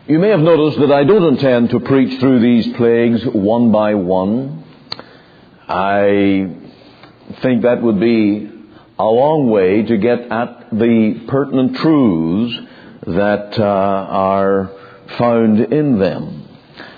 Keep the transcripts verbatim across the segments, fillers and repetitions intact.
You may have noticed that I don't intend to preach through these plagues one by one. I think that would be a long way to get at the pertinent truths that uh, are found in them.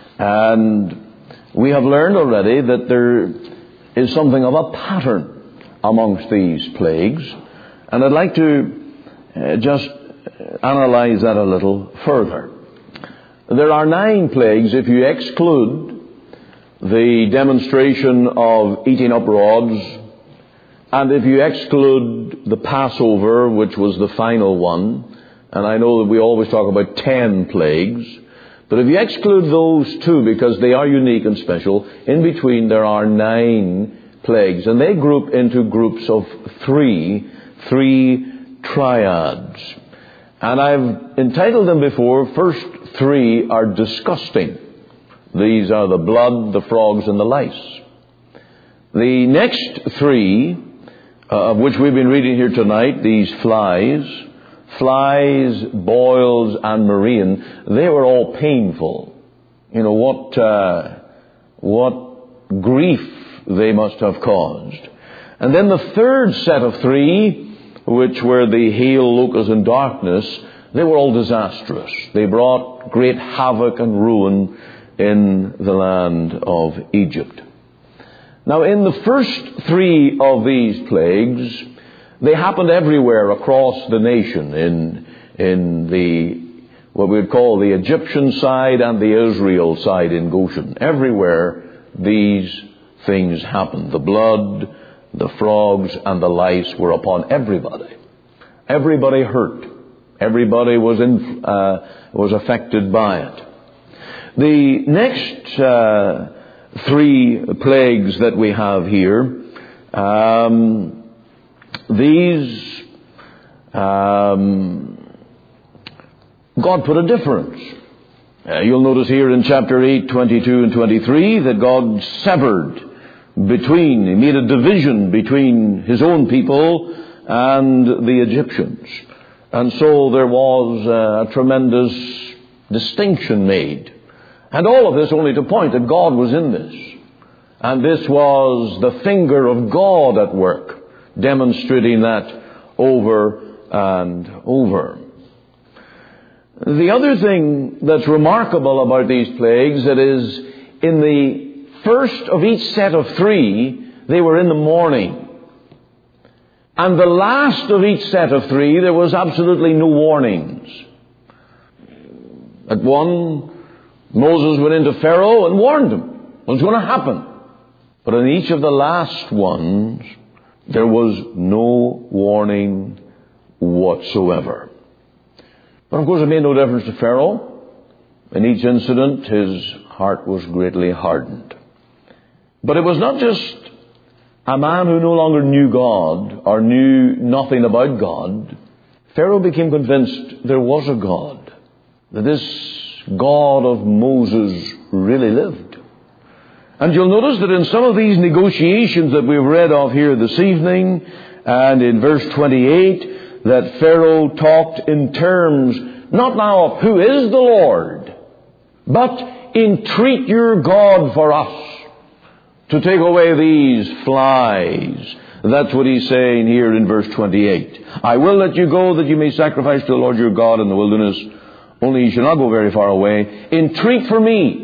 And we have learned already that there is something of a pattern amongst these plagues. And I'd like to uh, just analyze that a little further. There are nine plagues if you exclude the demonstration of eating up rods, and if you exclude the Passover, which was the final one. And I know that we always talk about ten plagues, but if you exclude those two, because they are unique and special, in between there are nine plagues, and they group into groups of three, three triads. And I've entitled them before, first three are disgusting. These are the blood, the frogs, and the lice. The next three, uh, of which we've been reading here tonight, these flies, flies, boils, and marine, they were all painful. You know, what, uh, what grief they must have caused. And then the third set of three, which were the hail, locusts, and darkness, they were all disastrous. They brought great havoc and ruin in the land of Egypt. Now, in the first three of these plagues, they happened everywhere across the nation, in in the what we would call the Egyptian side and the Israel side in Goshen. Everywhere these things happened. The blood, the frogs, and the lice were upon everybody. Everybody hurt. Everybody was in, uh, was affected by it. The next uh, three plagues that we have here, um, these, um, God put a difference. Uh, you'll notice here in chapter eight, twenty-two and twenty-three, that God severed between, He made a division between His own people and the Egyptians. And so there was a tremendous distinction made. And all of this only to point that God was in this. And this was the finger of God at work, demonstrating that over and over. The other thing that's remarkable about these plagues, that is, in the first of each set of three, they were in the morning. And the last of each set of three, there was absolutely no warnings. At one, Moses went into Pharaoh and warned him what was going to happen. But in each of the last ones, there was no warning whatsoever. But of course it made no difference to Pharaoh. In each incident, his heart was greatly hardened. But it was not just a man who no longer knew God or knew nothing about God. Pharaoh became convinced there was a God, that this God of Moses really lived. And you'll notice that in some of these negotiations that we've read of here this evening, and in verse twenty-eight, that Pharaoh talked in terms not now of who is the Lord, but entreat your God for us to take away these flies. That's what he's saying here in verse twenty-eight. I will let you go that you may sacrifice to the Lord your God in the wilderness. Only you shall not go very far away. Entreat for me.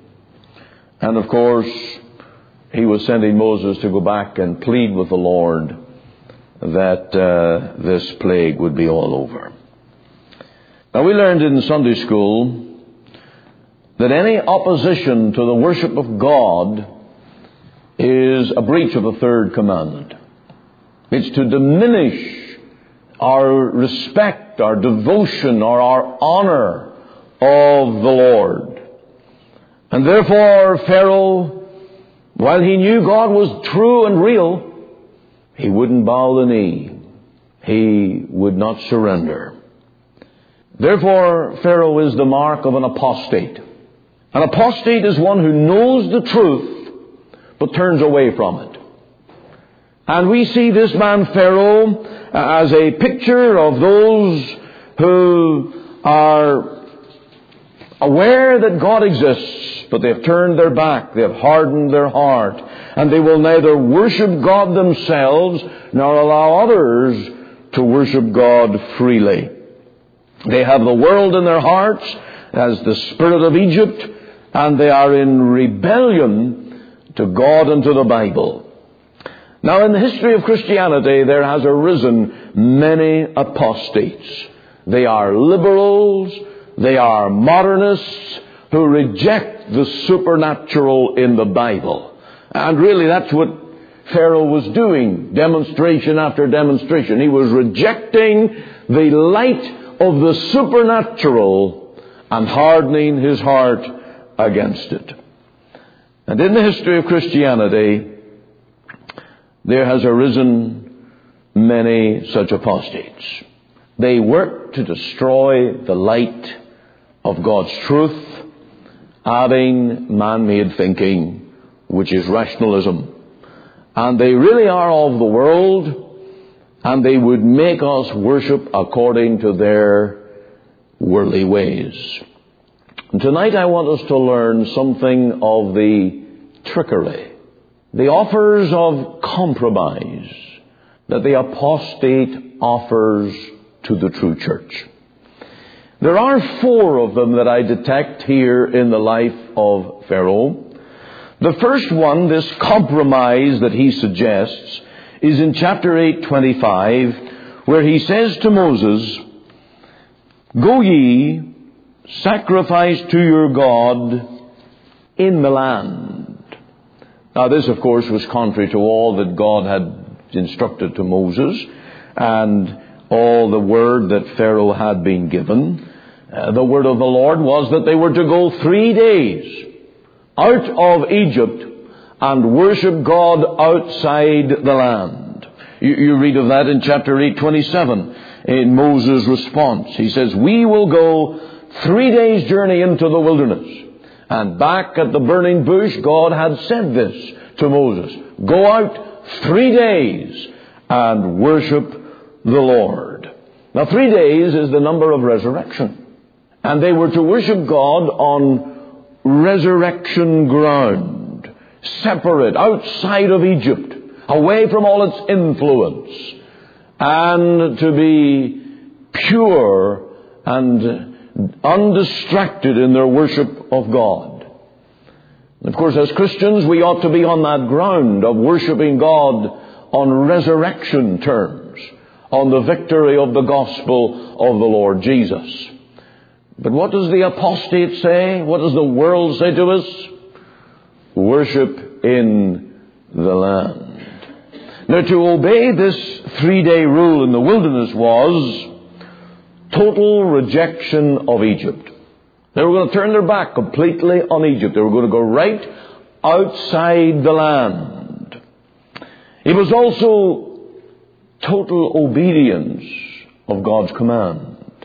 And of course, he was sending Moses to go back and plead with the Lord that uh, this plague would be all over. Now, we learned in Sunday school that any opposition to the worship of God is a breach of the third commandment. It's to diminish our respect, our devotion, or our honor of the Lord. And therefore, Pharaoh, while he knew God was true and real, he wouldn't bow the knee. He would not surrender. Therefore, Pharaoh is the mark of an apostate. An apostate is one who knows the truth, but turns away from it. And we see this man Pharaoh as a picture of those who are aware that God exists, but they've turned their back, they've hardened their heart, and they will neither worship God themselves nor allow others to worship God freely. They have the world in their hearts as the spirit of Egypt, and they are in rebellion to God and to the Bible. Now, in the history of Christianity, there has arisen many apostates. They are liberals, they are modernists who reject the supernatural in the Bible. And really that's what Pharaoh was doing, demonstration after demonstration. He was rejecting the light of the supernatural and hardening his heart against it. And in the history of Christianity, there has arisen many such apostates. They work to destroy the light of God's truth, adding man-made thinking, which is rationalism. And they really are of the world, and they would make us worship according to their worldly ways. And tonight I want us to learn something of the trickery, the offers of compromise that the apostate offers to the true church. There are four of them that I detect here in the life of Pharaoh. The first one, this compromise that he suggests, is in chapter eight, twenty-five, where he says to Moses, "Go ye, sacrifice to your God in the land." Now this, of course, was contrary to all that God had instructed to Moses and all the word that Pharaoh had been given. Uh, the word of the Lord was that they were to go three days out of Egypt and worship God outside the land. You, you read of that in chapter eight, twenty-seven, in Moses' response. He says, "We will go three days' journey into the wilderness." And back at the burning bush, God had said this to Moses, "Go out three days and worship the Lord." Now, three days is the number of resurrection. And they were to worship God on resurrection ground, separate, outside of Egypt, away from all its influence, and to be pure and undistracted in their worship of God. And of course, as Christians, we ought to be on that ground of worshiping God on resurrection terms, on the victory of the gospel of the Lord Jesus. But what does the apostate say? What does the world say to us? Worship in the land. Now, to obey this three-day rule in the wilderness was total rejection of Egypt. They were going to turn their back completely on Egypt. They were going to go right outside the land. It was also total obedience of God's command.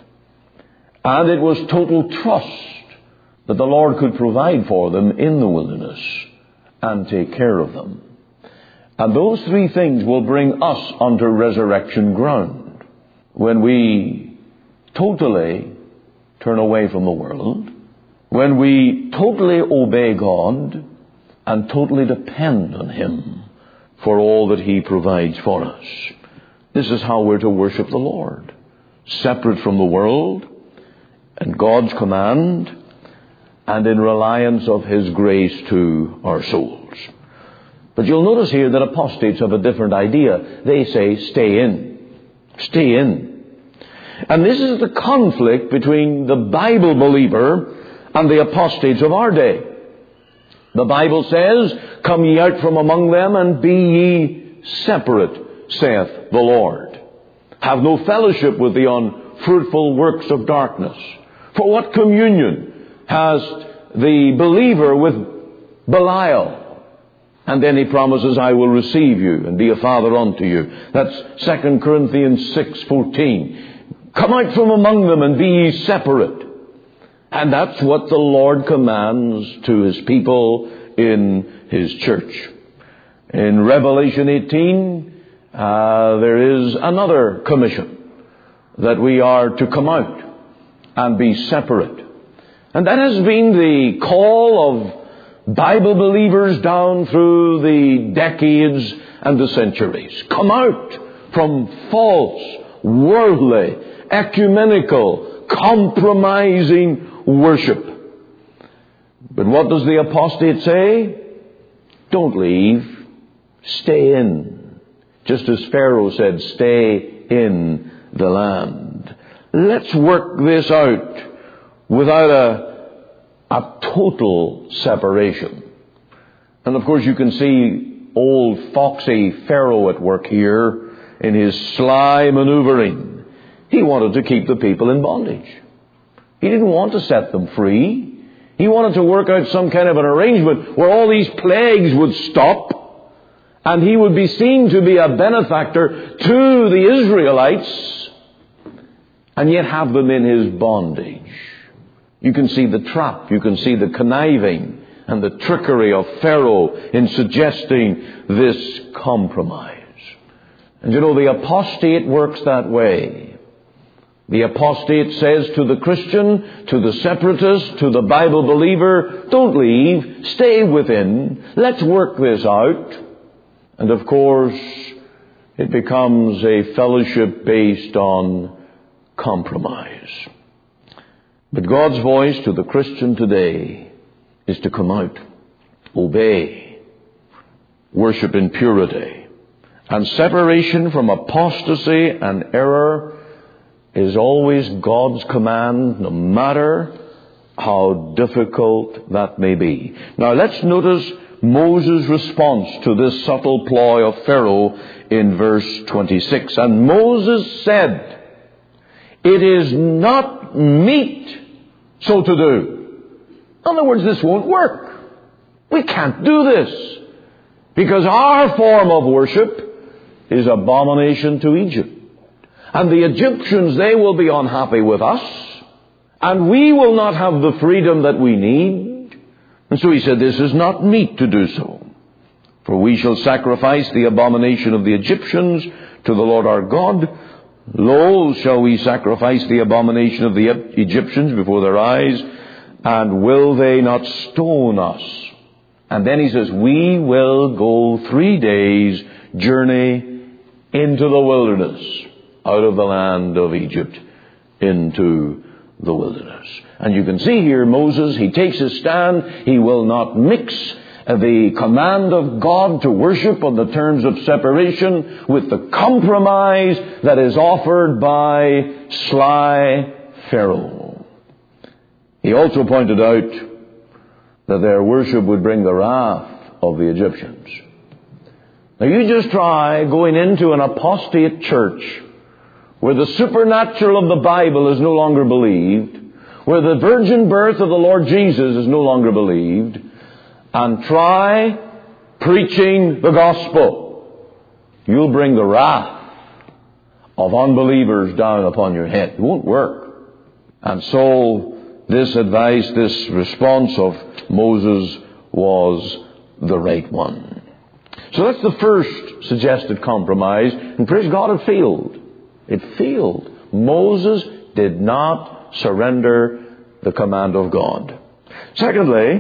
And it was total trust that the Lord could provide for them in the wilderness and take care of them. And those three things will bring us onto resurrection ground when we totally turn away from the world, when we totally obey God and totally depend on Him for all that He provides for us. This is how we're to worship the Lord, separate from the world and God's command, and in reliance of His grace to our souls. But you'll notice here that apostates have a different idea. They say, stay in. Stay in. And this is the conflict between the Bible believer and the apostates of our day. The Bible says, "Come ye out from among them, and be ye separate, saith the Lord. Have no fellowship with the unfruitful works of darkness. For what communion has the believer with Belial?" And then He promises, "I will receive you and be a father unto you." That's Second Corinthians six fourteen. Come out from among them and be ye separate. And that's what the Lord commands to His people in His church. In Revelation eighteen, uh, there is another commission that we are to come out and be separate. And that has been the call of Bible believers down through the decades and the centuries. Come out from false, worldly, ecumenical, compromising worship. But what does the apostate say? Don't leave. Stay in. Just as Pharaoh said, stay in the land. Let's work this out without a, a total separation. And of course you can see old foxy Pharaoh at work here in his sly maneuvering. He wanted to keep the people in bondage. He didn't want to set them free. He wanted to work out some kind of an arrangement where all these plagues would stop and he would be seen to be a benefactor to the Israelites and yet have them in his bondage. You can see the trap, you can see the conniving and the trickery of Pharaoh in suggesting this compromise. And you know, the apostate works that way. The apostate says to the Christian, to the separatist, to the Bible believer, don't leave, stay within, let's work this out. And of course, it becomes a fellowship based on compromise. But God's voice to the Christian today is to come out, obey, worship in purity. And separation from apostasy and error is always God's command, no matter how difficult that may be. Now let's notice Moses' response to this subtle ploy of Pharaoh in verse twenty-six. And Moses said, it is not meet so to do. In other words, this won't work. We can't do this. Because our form of worship is abomination to Egypt. And the Egyptians, they will be unhappy with us. And we will not have the freedom that we need. And so he said, this is not meet to do so. For we shall sacrifice the abomination of the Egyptians to the Lord our God. Lo, shall we sacrifice the abomination of the Egyptians before their eyes? And will they not stone us? And then he says, we will go three days journey into the wilderness, out of the land of Egypt into the wilderness. And you can see here Moses, he takes his stand. He will not mix the command of God to worship on the terms of separation with the compromise that is offered by sly Pharaoh. He also pointed out that their worship would bring the wrath of the Egyptians. Now you just try going into an apostate church where the supernatural of the Bible is no longer believed, where the virgin birth of the Lord Jesus is no longer believed, and try preaching the gospel. You'll bring the wrath of unbelievers down upon your head. It won't work. And so this advice, this response of Moses was the right one. So that's the first suggested compromise. And praise God, it failed. It failed. Moses did not surrender the command of God. Secondly,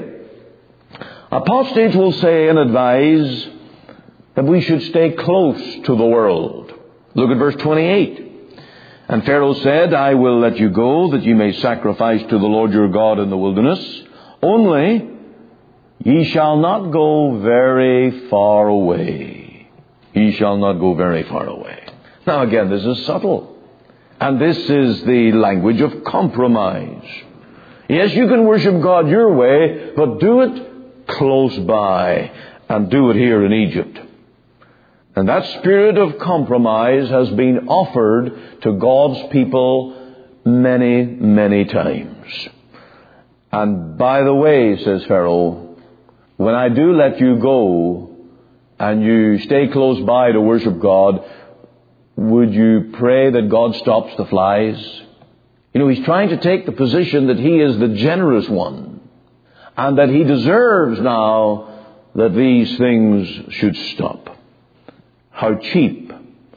apostates will say and advise that we should stay close to the world. Look at verse twenty-eight. And Pharaoh said, I will let you go, that you may sacrifice to the Lord your God in the wilderness. Only ye shall not go very far away. Ye shall not go very far away. Now again, this is subtle. And this is the language of compromise. Yes, you can worship God your way, but do it close by. And do it here in Egypt. And that spirit of compromise has been offered to God's people many, many times. And by the way, says Pharaoh, when I do let you go and you stay close by to worship God, would you pray that God stops the flies? You know, he's trying to take the position that he is the generous one and that he deserves now that these things should stop. How cheap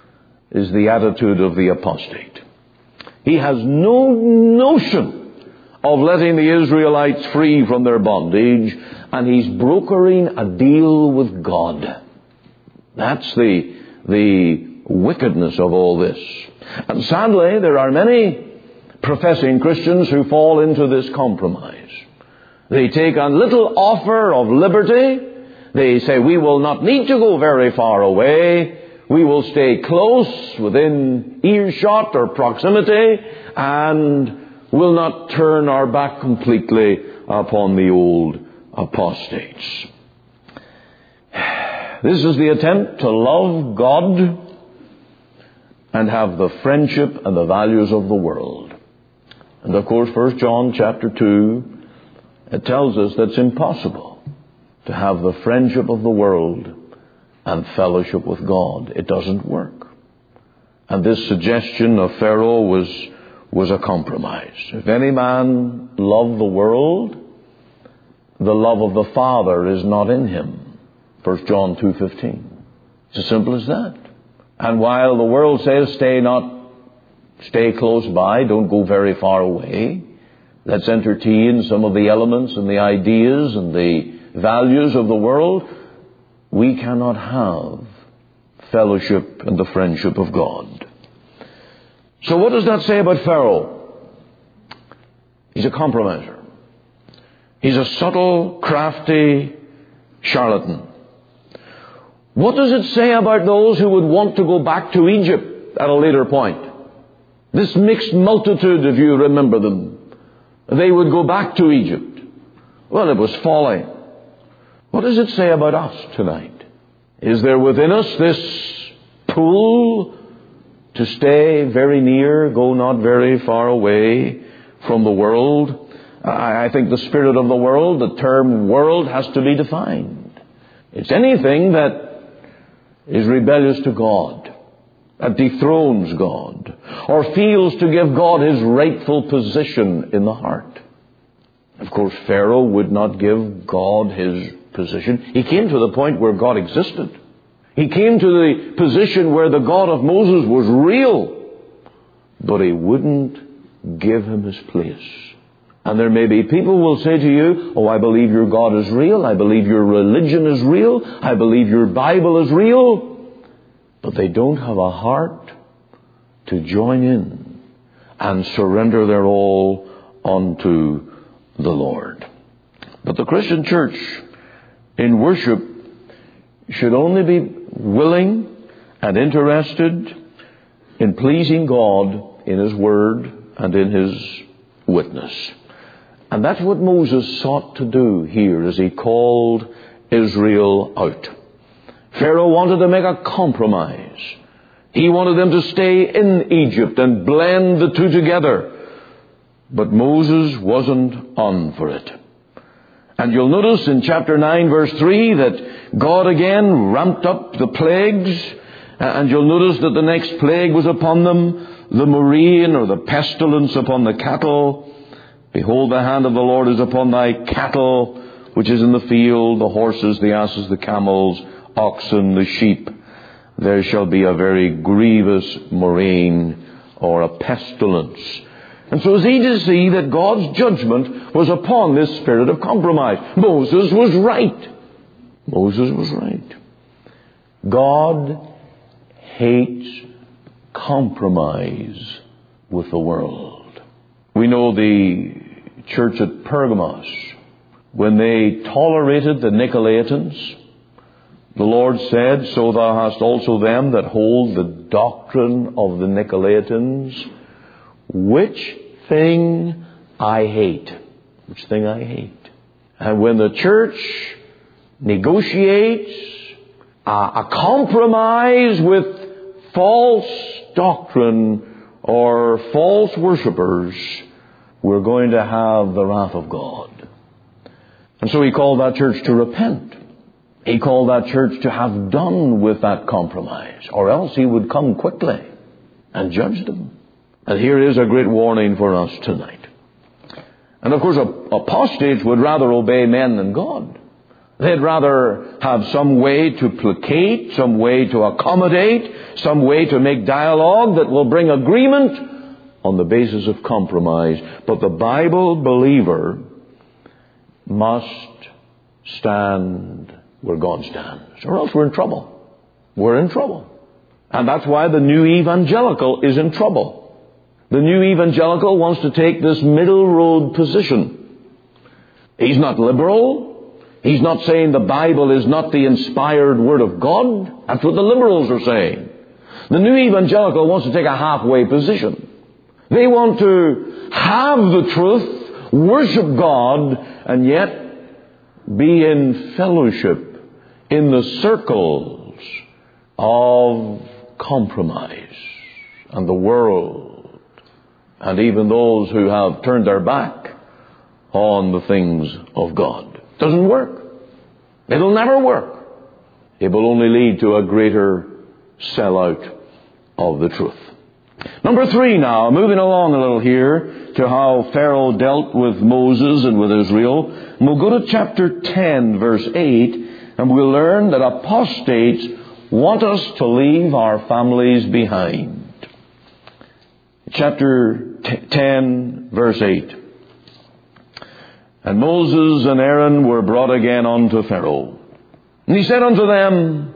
is the attitude of the apostate. He has no notion of letting the Israelites free from their bondage, and he's brokering a deal with God. That's the, the wickedness of all this. And sadly, there are many professing Christians who fall into this compromise. They take a little offer of liberty. They say, we will not need to go very far away. We will stay close within earshot or proximity, and will not turn our back completely upon the old apostates. This is the attempt to love God and have the friendship and the values of the world. And of course, First John chapter two, it tells us that it's impossible to have the friendship of the world and fellowship with God. It doesn't work. And this suggestion of Pharaoh was was a compromise. If any man love the world, the love of the Father is not in him. First John two fifteen. It's as simple as that. And while the world says stay not, stay close by, don't go very far away, let's entertain some of the elements and the ideas and the values of the world, we cannot have fellowship and the friendship of God. So what does that say about Pharaoh? He's a compromiser. He's a subtle, crafty charlatan. What does it say about those who would want to go back to Egypt at a later point? This mixed multitude, if you remember them, they would go back to Egypt. Well, it was folly. What does it say about us tonight? Is there within us this pull to stay very near, go not very far away from the world? I think the spirit of the world, the term world, has to be defined. It's anything that is rebellious to God, that dethrones God, or fails to give God his rightful position in the heart. Of course, Pharaoh would not give God his position. He came to the point where God existed. He came to the position where the God of Moses was real, but he wouldn't give him his place. And there may be people who will say to you, oh, I believe your God is real. I believe your religion is real. I believe your Bible is real. But they don't have a heart to join in and surrender their all unto the Lord. But the Christian church in worship should only be willing and interested in pleasing God in his word and in his witness. And that's what Moses sought to do here as he called Israel out. Pharaoh wanted to make a compromise. He wanted them to stay in Egypt and blend the two together. But Moses wasn't on for it. And you'll notice in chapter nine verse three that God again ramped up the plagues. And you'll notice that the next plague was upon them, the murrain or the pestilence upon the cattle. Behold, the hand of the Lord is upon thy cattle, which is in the field, the horses, the asses, the camels, oxen, the sheep. There shall be a very grievous murrain or a pestilence. And so it's easy to see that God's judgment was upon this spirit of compromise. Moses was right. Moses was right. God hates compromise with the world. We know the church at Pergamos, when they tolerated the Nicolaitans, the Lord said, so thou hast also them that hold the doctrine of the Nicolaitans, which thing I hate. Which thing I hate. And when the church negotiates a, a compromise with false doctrine or false worshippers, we're going to have the wrath of God. And so he called that church to repent. He called that church to have done with that compromise, or else he would come quickly and judge them. And here is a great warning for us tonight. And of course, apostates would rather obey men than God. They'd rather have some way to placate, some way to accommodate, some way to make dialogue that will bring agreement on the basis of compromise. But the Bible believer must stand where God stands, or else we're in trouble. We're in trouble. And that's why the new evangelical is in trouble. The new evangelical wants to take this middle road position. He's not liberal. He's not saying the Bible is not the inspired Word of God. That's what the liberals are saying. The new evangelical wants to take a halfway position. They want to have the truth, worship God, and yet be in fellowship in the circles of compromise and the world, and even those who have turned their back on the things of God. Doesn't work. It'll never work. It will only lead to a greater sellout of the truth. Number three now, moving along a little here to how Pharaoh dealt with Moses and with Israel. And we'll go to chapter ten, verse eight, and we'll learn that apostates want us to leave our families behind. Chapter ten, verse eight. And Moses and Aaron were brought again unto Pharaoh. And he said unto them,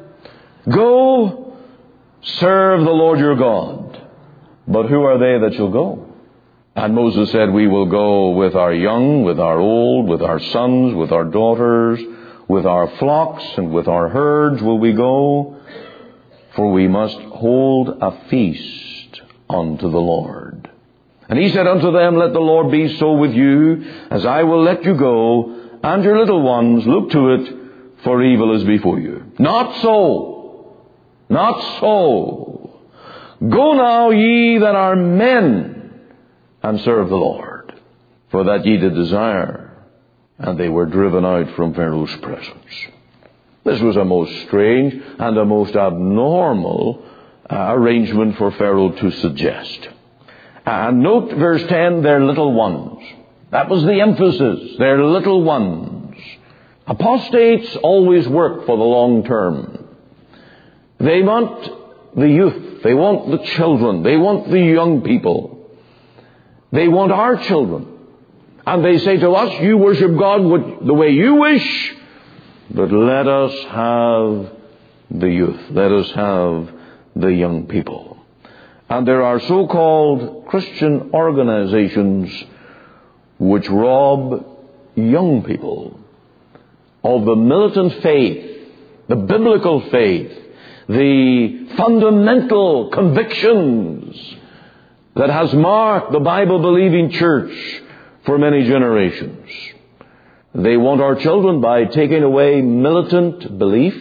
Go, serve the Lord your God. But who are they that shall go? And Moses said, We will go with our young, with our old, with our sons, with our daughters, with our flocks, and with our herds will we go, for we must hold a feast unto the Lord. And he said unto them, Let the Lord be so with you, as I will let you go, and your little ones, look to it, for evil is before you. Not so. Not so. Go now, ye that are men, and serve the Lord, for that ye did desire. And they were driven out from Pharaoh's presence. This was a most strange and a most abnormal uh, arrangement for Pharaoh to suggest. And note verse ten, their little ones. That was the emphasis, their little ones. Apostates always work for the long term. They want the youth. They want the children. They want the young people. They want our children. And they say to us, you worship God the way you wish, but let us have the youth. Let us have the young people. And there are so-called Christian organizations which rob young people of the militant faith, the biblical faith, the fundamental convictions that has marked the Bible-believing church for many generations. They want our children by taking away militant belief,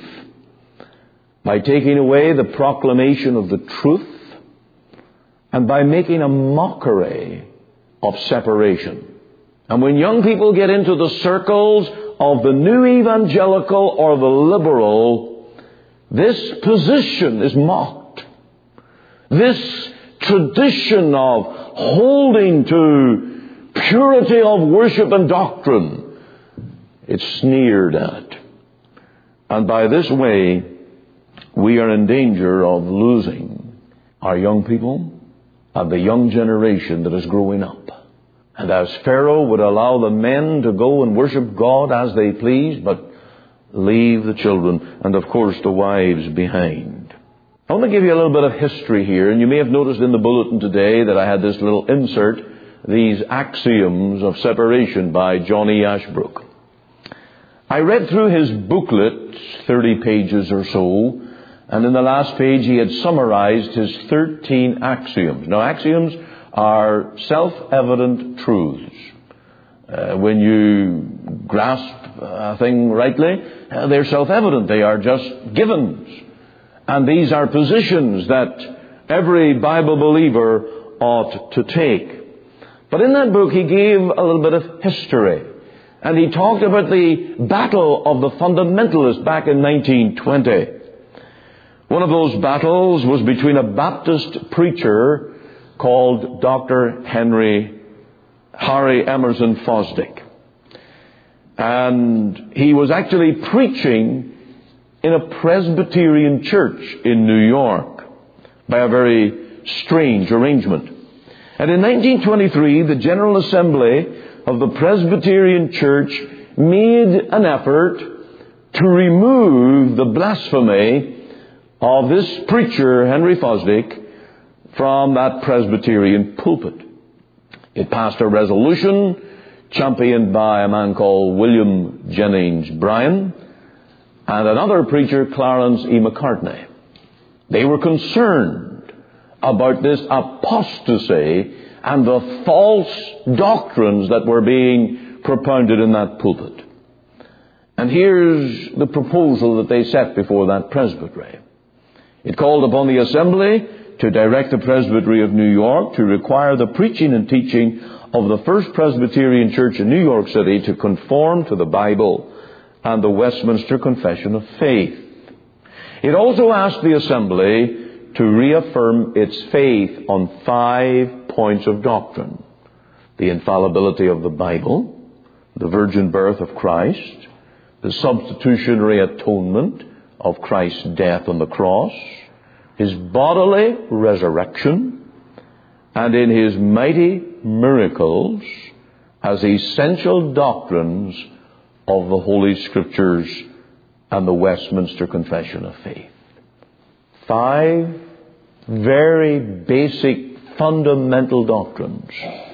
by taking away the proclamation of the truth, and by making a mockery of separation. And when young people get into the circles of the new evangelical or the liberal, this position is mocked. This tradition of holding to purity of worship and doctrine, it's sneered at. And by this way, we are in danger of losing our young people and the young generation that is growing up. And as Pharaoh would allow the men to go and worship God as they pleased, but leave the children and, of course, the wives behind. I want to give you a little bit of history here, and you may have noticed in the bulletin today that I had this little insert, these axioms of separation by Johnny Ashbrook. I read through his booklet, thirty pages or so, and in the last page he had summarized his thirteen axioms. Now, axioms are self-evident truths. Uh, when you grasp a thing rightly, uh, they're self-evident. They are just givens. And these are positions that every Bible believer ought to take. But in that book he gave a little bit of history. And he talked about the battle of the fundamentalists back in nineteen twenty. One of those battles was between a Baptist preacher called Doctor Henry Harry Emerson Fosdick. And he was actually preaching in a Presbyterian church in New York by a very strange arrangement. And in nineteen twenty-three, the General Assembly of the Presbyterian Church made an effort to remove the blasphemy of this preacher, Henry Fosdick, from that Presbyterian pulpit. It passed a resolution championed by a man called William Jennings Bryan and another preacher, Clarence E. Macartney. They were concerned about this apostasy and the false doctrines that were being propounded in that pulpit. And here's the proposal that they set before that presbytery. It called upon the assembly to direct the Presbytery of New York to require the preaching and teaching of the First Presbyterian Church in New York City to conform to the Bible and the Westminster Confession of Faith. It also asked the assembly to reaffirm its faith on five points of doctrine: the infallibility of the Bible, the virgin birth of Christ, the substitutionary atonement of Christ's death on the cross, His bodily resurrection, and in His mighty miracles as essential doctrines of the Holy Scriptures and the Westminster Confession of Faith. Five very basic, fundamental doctrines.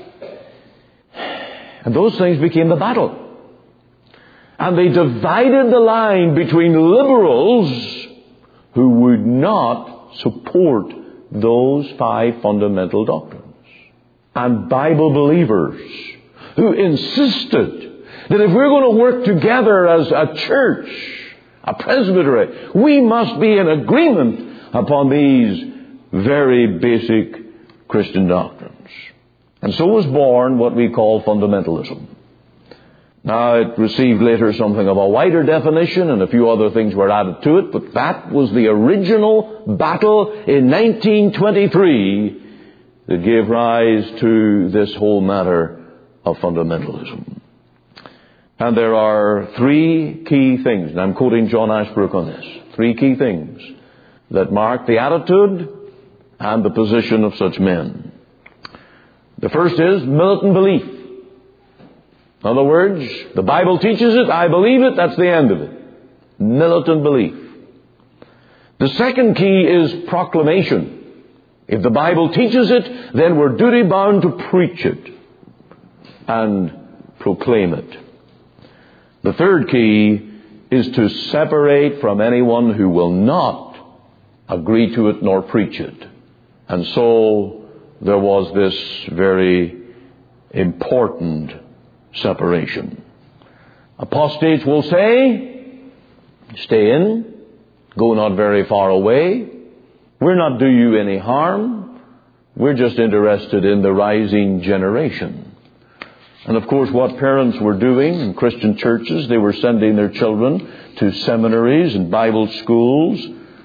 And those things became the battle. And they divided the line between liberals who would not support those five fundamental doctrines and Bible believers who insisted that if we're going to work together as a church, a presbytery, we must be in agreement upon these very basic Christian doctrines. And so was born what we call fundamentalism. Now, it received later something of a wider definition, and a few other things were added to it, but that was the original battle in nineteen twenty-three that gave rise to this whole matter of fundamentalism. And there are three key things, and I'm quoting John Ashbrook on this, three key things that mark the attitude and the position of such men. The first is militant belief. In other words, the Bible teaches it, I believe it, that's the end of it. Militant belief. The second key is proclamation. If the Bible teaches it, then we're duty-bound to preach it and proclaim it. The third key is to separate from anyone who will not agree to it nor preach it. And so there was this very important separation. Apostates will say, stay in, go not very far away. We're not do you any harm. We're just interested in the rising generation. And of course, what parents were doing in Christian churches, they were sending their children to seminaries and Bible schools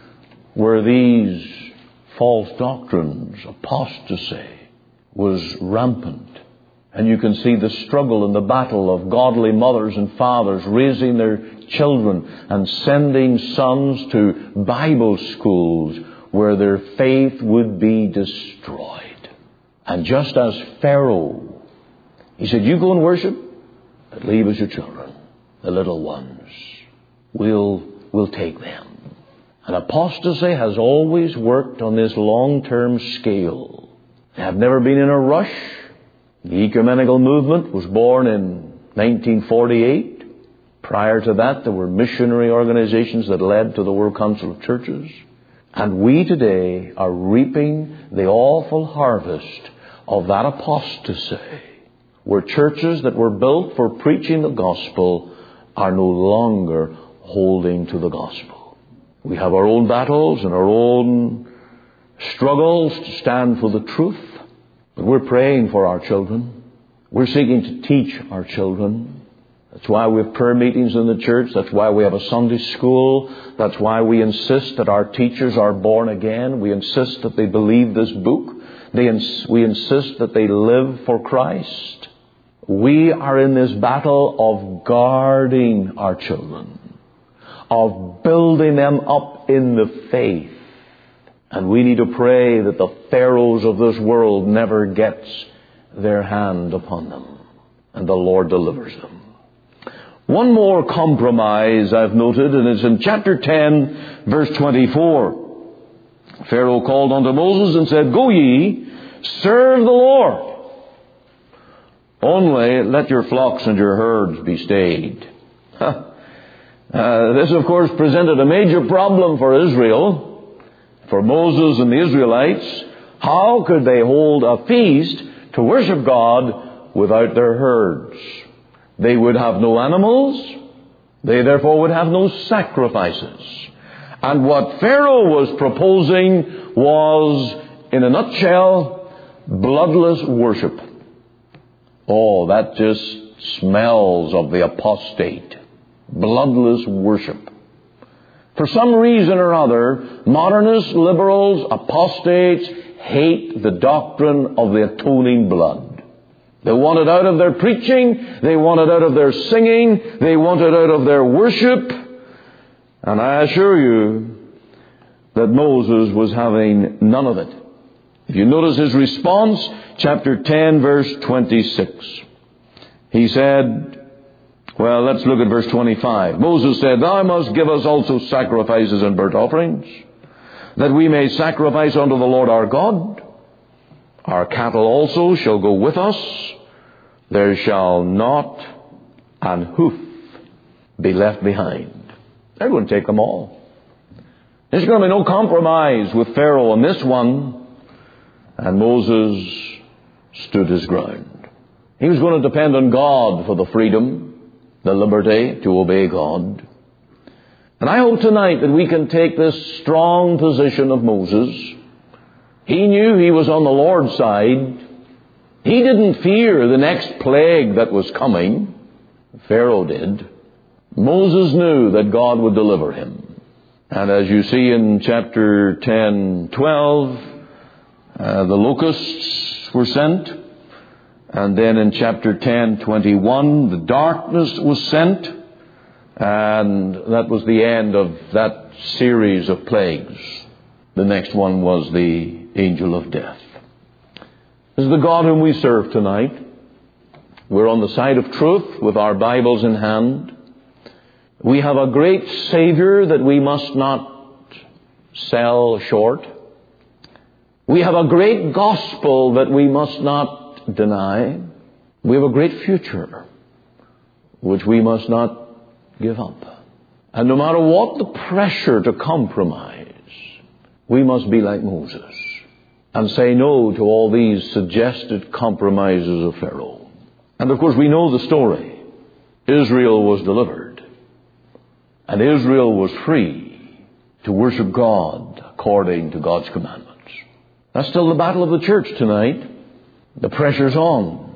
where these false doctrines, apostasy, was rampant. And you can see the struggle and the battle of godly mothers and fathers raising their children and sending sons to Bible schools where their faith would be destroyed. And just as Pharaoh, he said, you go and worship, but leave us your children, the little ones. We'll, we'll take them. And apostasy has always worked on this long-term scale. They have never been in a rush. The ecumenical movement was born in nineteen forty-eight. Prior to that, there were missionary organizations that led to the World Council of Churches. And we today are reaping the awful harvest of that apostasy, where churches that were built for preaching the gospel are no longer holding to the gospel. We have our own battles and our own struggles to stand for the truth. But we're praying for our children. We're seeking to teach our children. That's why we have prayer meetings in the church. That's why we have a Sunday school. That's why we insist that our teachers are born again. We insist that they believe this book. They ins- we insist that they live for Christ. We are in this battle of guarding our children, of building them up in the faith. And we need to pray that the pharaohs of this world never gets their hand upon them, and the Lord delivers them. One more compromise I've noted, and it's in chapter ten, verse twenty-four. Pharaoh called unto Moses and said, Go ye, serve the Lord. Only let your flocks and your herds be stayed. uh, this, of course, presented a major problem for Israel. For Moses and the Israelites, how could they hold a feast to worship God without their herds? They would have no animals. They therefore would have no sacrifices. And what Pharaoh was proposing was, in a nutshell, bloodless worship. Oh, that just smells of the apostate. Bloodless worship. For some reason or other, modernists, liberals, apostates hate the doctrine of the atoning blood. They want it out of their preaching. They want it out of their singing. They want it out of their worship. And I assure you that Moses was having none of it. If you notice his response, chapter ten, verse twenty-six. He said, well, let's look at verse twenty-five. Moses said, Thou must give us also sacrifices and burnt offerings, that we may sacrifice unto the Lord our God. Our cattle also shall go with us. There shall not an hoof be left behind. They're going to take them all. There's going to be no compromise with Pharaoh on this one. And Moses stood his ground. He was going to depend on God for the freedom, the liberty to obey God. And I hope tonight that we can take this strong position of Moses. He knew he was on the Lord's side. He didn't fear the next plague that was coming. Pharaoh did. Moses knew that God would deliver him. And as you see in chapter ten, twelve, uh, the locusts were sent. And then in chapter ten, twenty-one, the darkness was sent. And that was the end of that series of plagues. The next one was the angel of death. This is the God whom we serve tonight. We're on the side of truth with our Bibles in hand. We have a great Savior that we must not sell short. We have a great gospel that we must not deny. We have a great future which we must not give up. And no matter what the pressure to compromise, we must be like Moses and say no to all these suggested compromises of Pharaoh. And of course we know the story. Israel was delivered. And Israel was free to worship God according to God's commandments. That's still the battle of the church tonight. The pressure's on.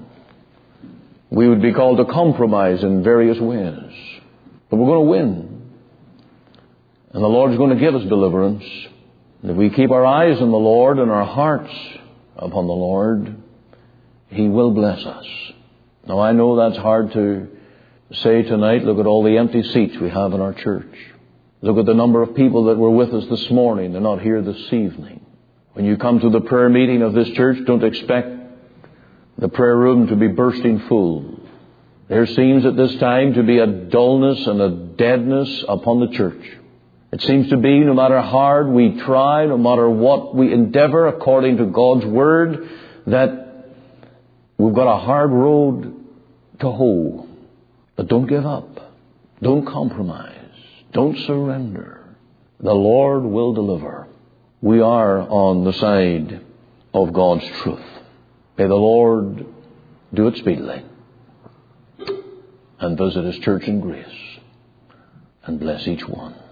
We would be called to compromise in various ways. But we're going to win. And the Lord's going to give us deliverance. And if we keep our eyes on the Lord and our hearts upon the Lord, He will bless us. Now I know that's hard to say tonight. Look at all the empty seats we have in our church. Look at the number of people that were with us this morning. They're not here this evening. When you come to the prayer meeting of this church, don't expect the prayer room to be bursting full. There seems at this time to be a dullness and a deadness upon the church. It seems to be, no matter how hard we try, no matter what we endeavor according to God's Word, that we've got a hard road to hoe. But don't give up. Don't compromise. Don't surrender. The Lord will deliver. We are on the side of God's truth. May the Lord do it speedily and visit His church in grace and bless each one.